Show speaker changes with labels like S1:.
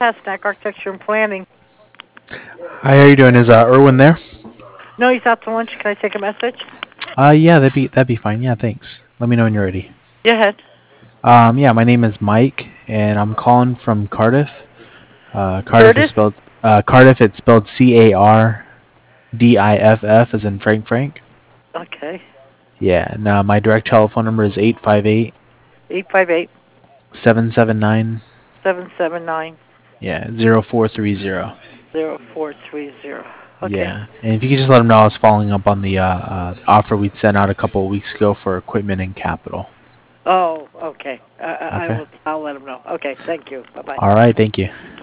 S1: Pasternak, Architecture and Planning.
S2: Hi, how you doing? Is Erwin there?
S1: No, he's out to lunch. Can I take a message?
S2: Yeah, that'd be fine. Yeah, thanks. Let me know when you're ready.
S1: Go ahead.
S2: Yeah, my name is Mike, and I'm calling from Cardiff. Cardiff is
S1: Curtis?
S2: spelled Cardiff. It's spelled Cardiff, as in Frank Frank.
S1: Okay.
S2: Yeah, and my direct telephone number is 858
S1: 858
S2: 779
S1: 779
S2: yeah 0430.
S1: 0430. Okay.
S2: Yeah, and if you could just let them know I was following up on the offer we'd sent out a couple of weeks ago for equipment and capital.
S1: Oh, okay.
S2: Okay.
S1: I'll let him know. Okay, thank you. Bye-bye.
S2: All right. Thank you.